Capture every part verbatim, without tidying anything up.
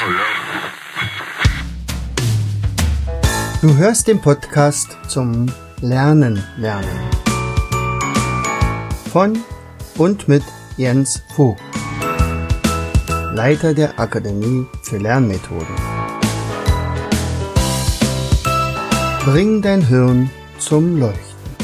Du hörst den Podcast zum Lernen lernen von und mit Jens Vogt, Leiter der Akademie für Lernmethoden. Bring dein Hirn zum Leuchten.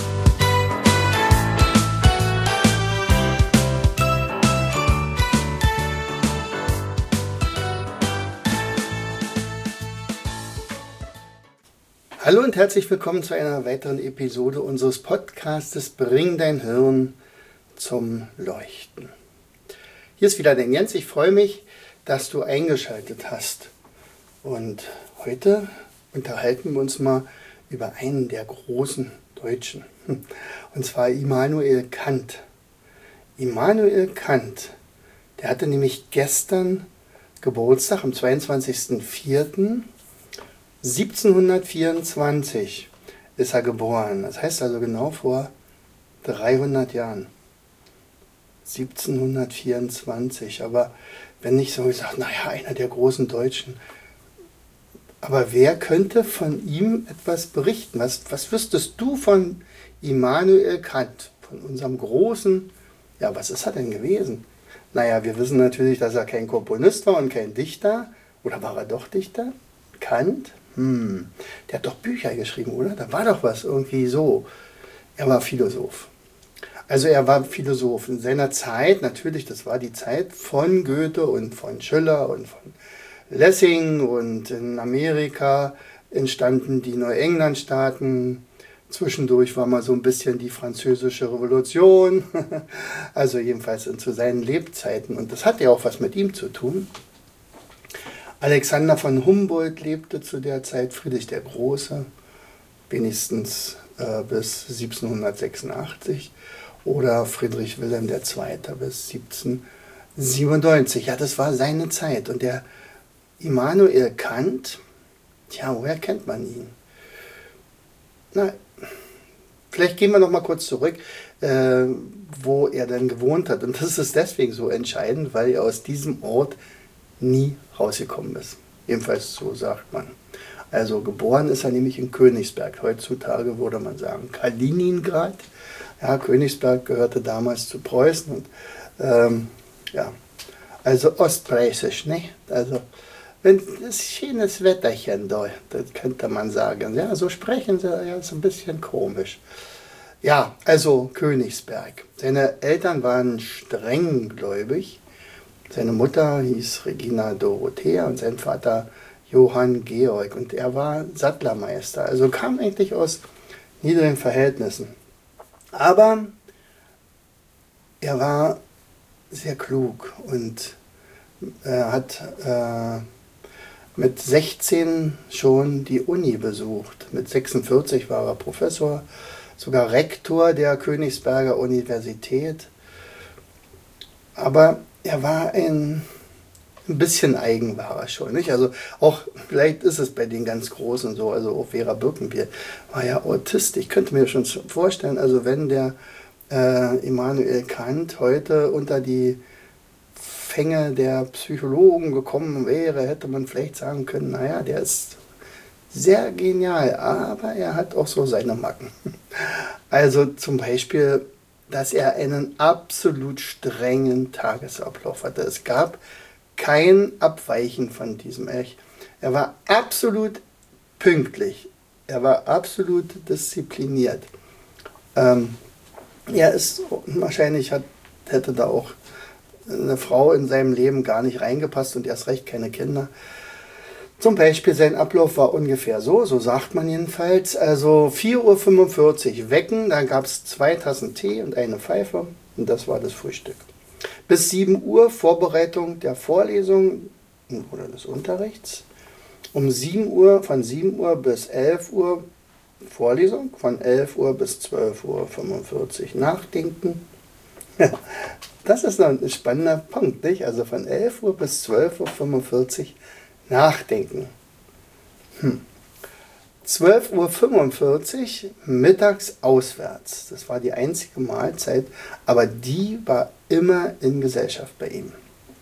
Hallo und herzlich willkommen zu einer weiteren Episode unseres Podcastes Bring dein Hirn zum Leuchten. Hier ist wieder der Jens. Ich freue mich, dass du eingeschaltet hast. Und heute unterhalten wir uns mal über einen der großen Deutschen. Und zwar Immanuel Kant. Immanuel Kant, der hatte nämlich gestern Geburtstag, am zweiundzwanzigsten vierten siebzehnhundertvierundzwanzig ist er geboren. Das heißt also genau vor dreihundert Jahren. siebzehnhundertvierundzwanzig. Aber wenn nicht so gesagt, naja, einer der großen Deutschen. Aber wer könnte von ihm etwas berichten? Was, was wüsstest du von Immanuel Kant? Von unserem großen, ja, was ist er denn gewesen? Naja, wir wissen natürlich, dass er kein Komponist war und kein Dichter. Oder war er doch Dichter? Kant? Hm, der hat doch Bücher geschrieben, oder? Da war doch was irgendwie so. Er war Philosoph. Also er war Philosoph in seiner Zeit, natürlich, das war die Zeit von Goethe und von Schiller und von Lessing, und in Amerika entstanden die Neuenglandstaaten. Zwischendurch war mal so ein bisschen die französische Revolution, also jedenfalls zu seinen Lebzeiten. Und das hatte ja auch was mit ihm zu tun. Alexander von Humboldt lebte zu der Zeit, Friedrich der Große, wenigstens äh, bis siebzehnhundertsechsundachtzig, oder Friedrich Wilhelm der Zweite bis siebzehnhundertsiebenundneunzig. Ja, das war seine Zeit. Und der Immanuel Kant, tja, woher kennt man ihn? Na, vielleicht gehen wir noch mal kurz zurück, äh, wo er dann gewohnt hat. Und das ist deswegen so entscheidend, weil er aus diesem Ort nie rausgekommen ist. Jedenfalls so sagt man. Also geboren ist er nämlich in Königsberg. Heutzutage würde man sagen Kaliningrad. Ja, Königsberg gehörte damals zu Preußen. Und, ähm, ja, also ostpreußisch, ne? Also wenn das schönes Wetterchen da, das könnte man sagen. Ja, so sprechen sie, ja, ist ein bisschen komisch. Ja, also Königsberg. Seine Eltern waren strenggläubig. Seine Mutter hieß Regina Dorothea und sein Vater Johann Georg. Und er war Sattlermeister, also kam eigentlich aus niedrigen Verhältnissen. Aber er war sehr klug und er hat äh, mit sechzehn schon die Uni besucht. Mit sechsundvierzig war er Professor, sogar Rektor der Königsberger Universität. Aber er war ein, ein bisschen eigen, war er schon. Nicht? Also auch, vielleicht ist es bei den ganz Großen so, also auch Vera Birkenbier war ja Autist. Ich könnte mir schon vorstellen, also wenn der äh, Immanuel Kant heute unter die Fänge der Psychologen gekommen wäre, hätte man vielleicht sagen können, naja, der ist sehr genial, aber er hat auch so seine Macken. Also zum Beispiel, dass er einen absolut strengen Tagesablauf hatte. Es gab kein Abweichen von diesem Echt. Er war absolut pünktlich. Er war absolut diszipliniert. Ähm, er ist, wahrscheinlich hat, hätte da auch eine Frau in seinem Leben gar nicht reingepasst und erst recht keine Kinder. Zum Beispiel, sein Ablauf war ungefähr so, so sagt man jedenfalls. Also vier Uhr fünfundvierzig wecken, dann gab es zwei Tassen Tee und eine Pfeife und das war das Frühstück. Bis sieben Uhr Vorbereitung der Vorlesung oder des Unterrichts. Um sieben Uhr, von sieben Uhr bis elf Uhr Vorlesung, von elf Uhr bis zwölf Uhr fünfundvierzig Nachdenken. Ja, das ist noch ein spannender Punkt, nicht? Also von elf Uhr bis zwölf Uhr fünfundvierzig Nachdenken. Hm. zwölf Uhr fünfundvierzig mittags auswärts. Das war die einzige Mahlzeit, aber die war immer in Gesellschaft bei ihm.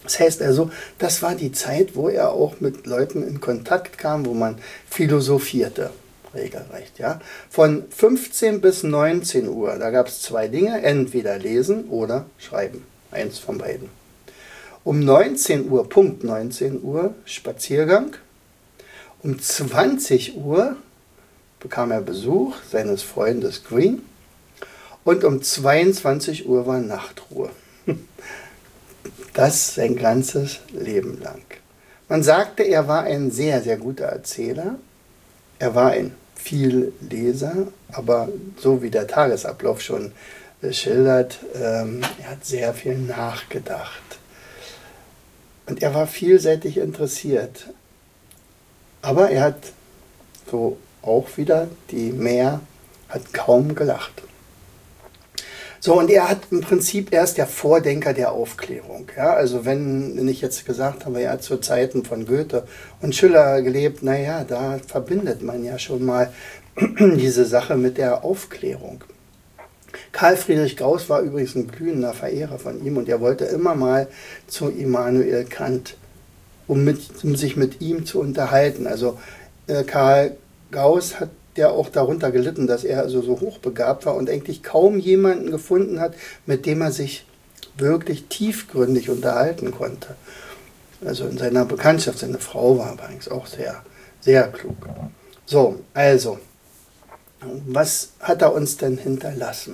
Das heißt also, das war die Zeit, wo er auch mit Leuten in Kontakt kam, wo man philosophierte, regelrecht. Ja? Von fünfzehn bis neunzehn Uhr, da gab es zwei Dinge, entweder lesen oder schreiben, eins von beiden. Um neunzehn Uhr, Punkt neunzehn Uhr, Spaziergang. Um zwanzig Uhr bekam er Besuch seines Freundes Green und um zweiundzwanzig Uhr war Nachtruhe. Das sein ganzes Leben lang. Man sagte, er war ein sehr, sehr guter Erzähler. Er war ein Vielleser, aber so wie der Tagesablauf schon schildert, ähm, er hat sehr viel nachgedacht. Und er war vielseitig interessiert. Aber er hat, so auch wieder, die Mehr hat kaum gelacht. So, und er hat im Prinzip erst der Vordenker der Aufklärung. Ja? Also wenn ich jetzt gesagt habe, er hat zu Zeiten von Goethe und Schiller gelebt, naja, da verbindet man ja schon mal diese Sache mit der Aufklärung. Karl Friedrich Gauß war übrigens ein glühender Verehrer von ihm und er wollte immer mal zu Immanuel Kant, um, mit, um sich mit ihm zu unterhalten. Also äh, Karl Gauß hat ja auch darunter gelitten, dass er also so hochbegabt war und eigentlich kaum jemanden gefunden hat, mit dem er sich wirklich tiefgründig unterhalten konnte. Also in seiner Bekanntschaft, seine Frau war übrigens auch sehr, sehr klug. So, also, was hat er uns denn hinterlassen?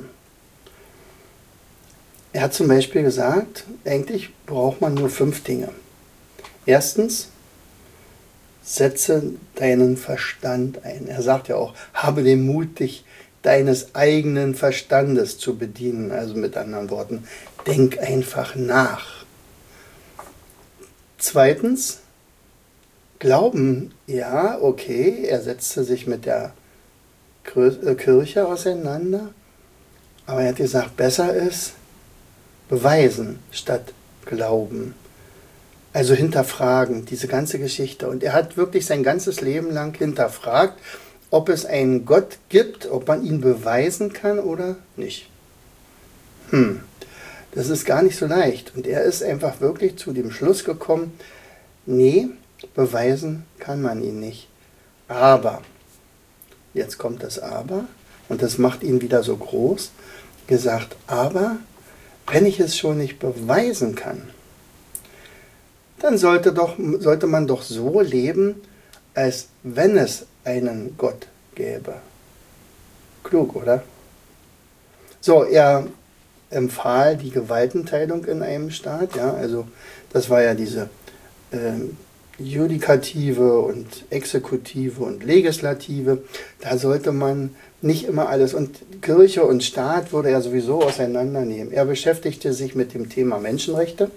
Er hat zum Beispiel gesagt, eigentlich braucht man nur fünf Dinge. Erstens, setze deinen Verstand ein. Er sagt ja auch, habe den Mut, dich deines eigenen Verstandes zu bedienen. Also mit anderen Worten, denk einfach nach. Zweitens, Glauben, ja, okay, er setzte sich mit der Kirche auseinander, aber er hat gesagt, besser ist beweisen statt glauben. Also hinterfragen, diese ganze Geschichte. Und er hat wirklich sein ganzes Leben lang hinterfragt, ob es einen Gott gibt, ob man ihn beweisen kann oder nicht. Hm, das ist gar nicht so leicht. Und er ist einfach wirklich zu dem Schluss gekommen, nee, beweisen kann man ihn nicht. Aber, jetzt kommt das Aber, und das macht ihn wieder so groß, gesagt, aber wenn ich es schon nicht beweisen kann, dann sollte, doch, sollte man doch so leben, als wenn es einen Gott gäbe. Klug, oder? So, er empfahl die Gewaltenteilung in einem Staat. Ja, also das war ja diese ähm, Judikative und Exekutive und Legislative. Da sollte man nicht immer alles, und Kirche und Staat würde er sowieso auseinandernehmen. Er beschäftigte sich mit dem Thema Menschenrechte.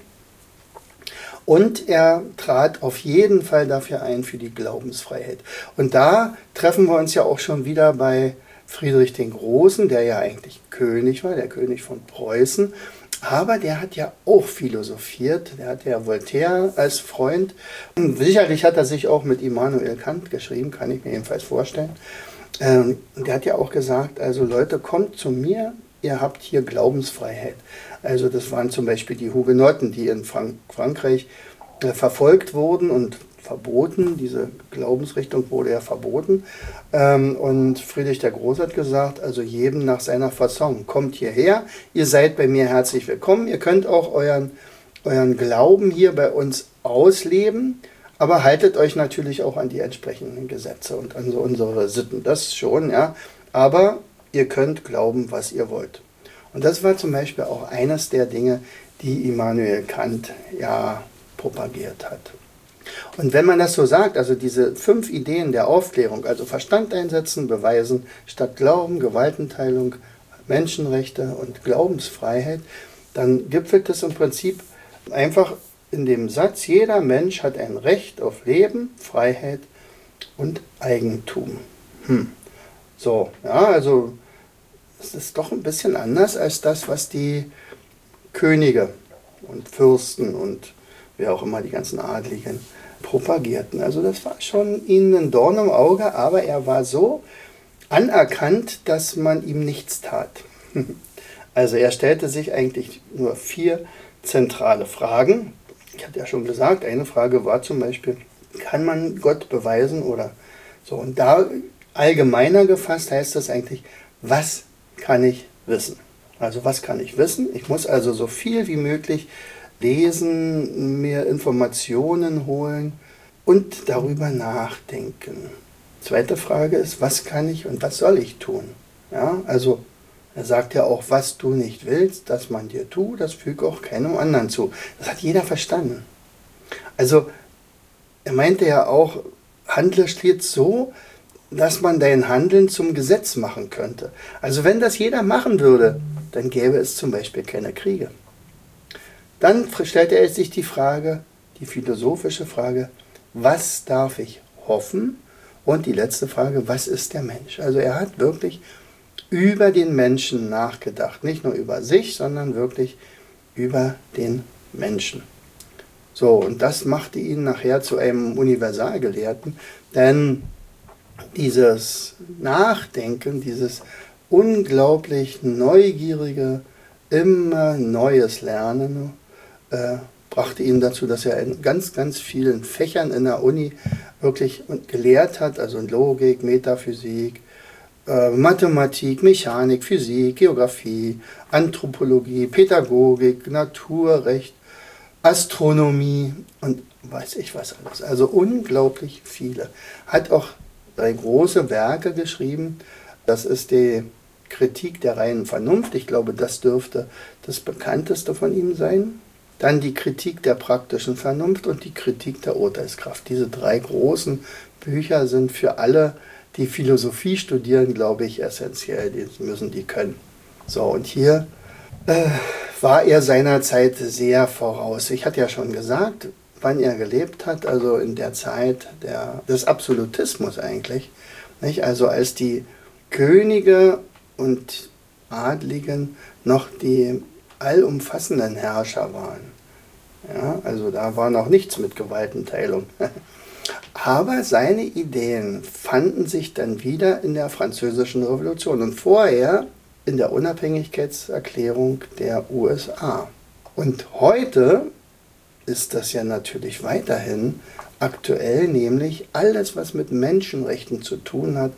Und er trat auf jeden Fall dafür ein, für die Glaubensfreiheit. Und da treffen wir uns ja auch schon wieder bei Friedrich den Großen, der ja eigentlich König war, der König von Preußen. Aber der hat ja auch philosophiert, der hatte ja Voltaire als Freund. Und sicherlich hat er sich auch mit Immanuel Kant geschrieben, kann ich mir jedenfalls vorstellen. Ähm, der hat ja auch gesagt, also Leute, kommt zu mir, ihr habt hier Glaubensfreiheit. Also das waren zum Beispiel die Hugenotten, die in Frank Frankreich äh, verfolgt wurden und verboten. Diese Glaubensrichtung wurde ja verboten. Ähm, und Friedrich der Große hat gesagt, also jedem nach seiner Fasson. Kommt hierher, ihr seid bei mir herzlich willkommen. Ihr könnt auch euren, euren Glauben hier bei uns ausleben, aber haltet euch natürlich auch an die entsprechenden Gesetze und an so unsere Sitten. Das schon, ja. Aber ihr könnt glauben, was ihr wollt. Und das war zum Beispiel auch eines der Dinge, die Immanuel Kant ja propagiert hat. Und wenn man das so sagt, also diese fünf Ideen der Aufklärung, also Verstand einsetzen, beweisen statt Glauben, Gewaltenteilung, Menschenrechte und Glaubensfreiheit, dann gipfelt es im Prinzip einfach in dem Satz, jeder Mensch hat ein Recht auf Leben, Freiheit und Eigentum. Hm. So, ja, also es ist doch ein bisschen anders als das, was die Könige und Fürsten und wer auch immer, die ganzen Adligen, propagierten. Also das war schon ihnen ein Dorn im Auge, aber er war so anerkannt, dass man ihm nichts tat. Also er stellte sich eigentlich nur vier zentrale Fragen. Ich hatte ja schon gesagt, eine Frage war zum Beispiel, kann man Gott beweisen oder so? Und da allgemeiner gefasst heißt das eigentlich, was kann ich wissen? Also was kann ich wissen? Ich muss also so viel wie möglich lesen, mir Informationen holen und darüber nachdenken. Zweite Frage ist, was kann ich und was soll ich tun? Ja, also er sagt ja auch, was du nicht willst, dass man dir tut, das füge auch keinem anderen zu. Das hat jeder verstanden. Also er meinte ja auch, handle stets so, dass man dein Handeln zum Gesetz machen könnte. Also wenn das jeder machen würde, dann gäbe es zum Beispiel keine Kriege. Dann stellte er sich die Frage, die philosophische Frage, was darf ich hoffen? Und die letzte Frage, was ist der Mensch? Also er hat wirklich über den Menschen nachgedacht. Nicht nur über sich, sondern wirklich über den Menschen. So, und das machte ihn nachher zu einem Universalgelehrten, denn dieses Nachdenken, dieses unglaublich neugierige, immer neues Lernen, äh, brachte ihn dazu, dass er in ganz, ganz vielen Fächern in der Uni wirklich gelehrt hat, also in Logik, Metaphysik, äh, Mathematik, Mechanik, Physik, Geographie, Anthropologie, Pädagogik, Naturrecht, Astronomie und weiß ich was alles. Also unglaublich viele. Hat auch drei große Werke geschrieben. Das ist die Kritik der reinen Vernunft. Ich glaube, das dürfte das bekannteste von ihm sein. Dann die Kritik der praktischen Vernunft und die Kritik der Urteilskraft. Diese drei großen Bücher sind für alle, die Philosophie studieren, glaube ich, essentiell. Die müssen die können. So, und hier äh, war er seiner Zeit sehr voraus. Ich hatte ja schon gesagt, wann er gelebt hat, also in der Zeit der, des Absolutismus eigentlich. Nicht? Also als die Könige und Adligen noch die allumfassenden Herrscher waren. Ja, also da war noch nichts mit Gewaltenteilung. Aber seine Ideen fanden sich dann wieder in der Französischen Revolution und vorher in der Unabhängigkeitserklärung der U S A. Und heute ist das ja natürlich weiterhin aktuell, nämlich alles, was mit Menschenrechten zu tun hat,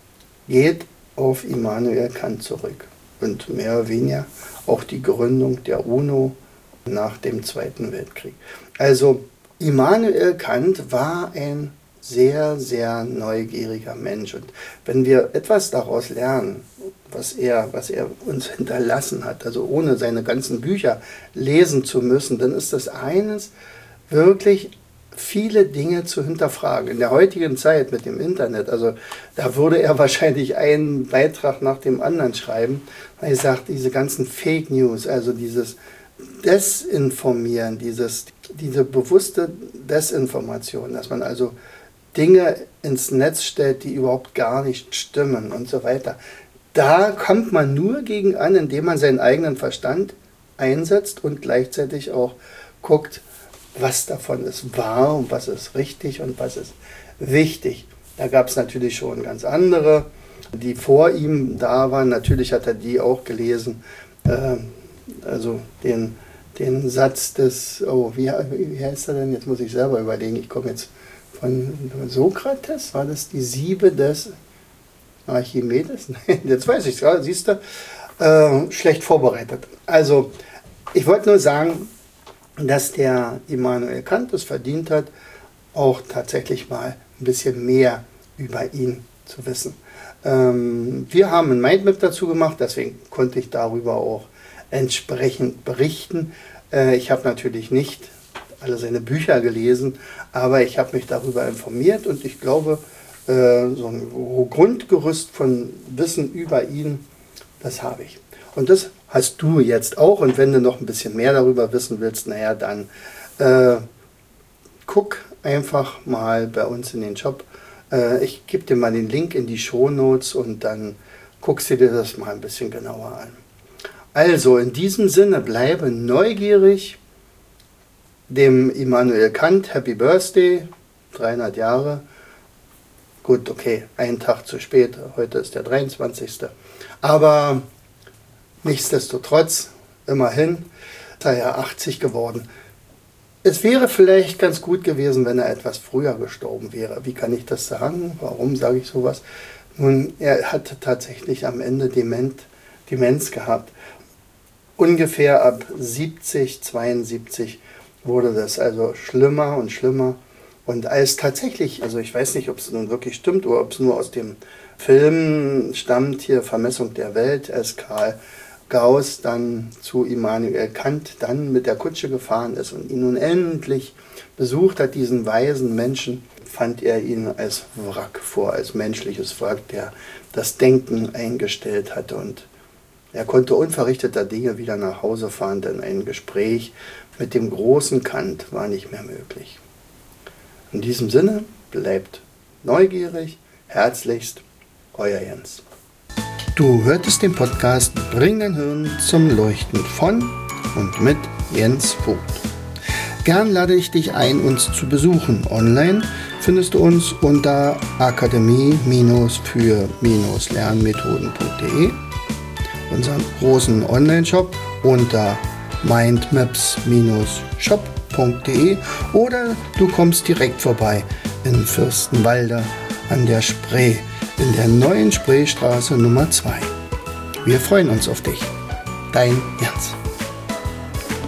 geht auf Immanuel Kant zurück. Und mehr oder weniger auch die Gründung der UNO nach dem Zweiten Weltkrieg. Also Immanuel Kant war ein sehr, sehr neugieriger Mensch. Und wenn wir etwas daraus lernen, was er, was er uns hinterlassen hat, also ohne seine ganzen Bücher lesen zu müssen, dann ist das eines, wirklich viele Dinge zu hinterfragen. In der heutigen Zeit mit dem Internet, also da würde er wahrscheinlich einen Beitrag nach dem anderen schreiben, weil er sagt, diese ganzen Fake News, also dieses Desinformieren, dieses, diese bewusste Desinformation, dass man also Dinge ins Netz stellt, die überhaupt gar nicht stimmen und so weiter. Da kommt man nur gegen an, indem man seinen eigenen Verstand einsetzt und gleichzeitig auch guckt, was davon ist wahr und was ist richtig und was ist wichtig. Da gab es natürlich schon ganz andere, die vor ihm da waren. Natürlich hat er die auch gelesen. Äh, also den, den Satz des, oh, wie, wie heißt er denn? Jetzt muss ich selber überlegen. Ich komme jetzt von Sokrates. War das die Siebe des Archimedes? Nein, jetzt weiß ich es, ja, siehst du. Äh, schlecht vorbereitet. Also, ich wollte nur sagen, dass der Immanuel Kant es verdient hat, auch tatsächlich mal ein bisschen mehr über ihn zu wissen. Ähm, wir haben ein Mindmap dazu gemacht, deswegen konnte ich darüber auch entsprechend berichten. Äh, ich habe natürlich nicht alle seine Bücher gelesen, aber ich habe mich darüber informiert und ich glaube, äh, so ein Grundgerüst von Wissen über ihn, das habe ich. Und das hast du jetzt auch. Und wenn du noch ein bisschen mehr darüber wissen willst, naja, dann äh, guck einfach mal bei uns in den Shop. Äh, ich gebe dir mal den Link in die Shownotes und dann guckst du dir das mal ein bisschen genauer an. Also in diesem Sinne, bleibe neugierig. Dem Immanuel Kant, Happy Birthday, dreihundert Jahre. Gut, okay, einen Tag zu spät, heute ist der dreiundzwanzigste Aber nichtsdestotrotz, immerhin, ist er ja achtzig geworden. Es wäre vielleicht ganz gut gewesen, wenn er etwas früher gestorben wäre. Wie kann ich das sagen? Warum sage ich sowas? Nun, er hatte tatsächlich am Ende Dement, Demenz gehabt. Ungefähr ab siebzig, zweiundsiebzig wurde das also schlimmer und schlimmer. Und als tatsächlich, also ich weiß nicht, ob es nun wirklich stimmt oder ob es nur aus dem Film stammt, hier Vermessung der Welt, als Karl Gauss dann zu Immanuel Kant dann mit der Kutsche gefahren ist und ihn nun endlich besucht hat, diesen weisen Menschen, fand er ihn als Wrack vor, als menschliches Wrack, der das Denken eingestellt hatte. Und er konnte unverrichteter Dinge wieder nach Hause fahren, denn ein Gespräch mit dem großen Kant war nicht mehr möglich. In diesem Sinne, bleibt neugierig, herzlichst, euer Jens. Du hörtest den Podcast Bring dein Hirn zum Leuchten von und mit Jens Vogt. Gern lade ich dich ein, uns zu besuchen. Online findest du uns unter akademie für lernmethoden punkt de, unseren großen Online-Shop unter mindmaps shop punkt de oder du kommst direkt vorbei in Fürstenwalde an der Spree, in der neuen Spreestraße Nummer zwei. Wir freuen uns auf dich. Dein Jens.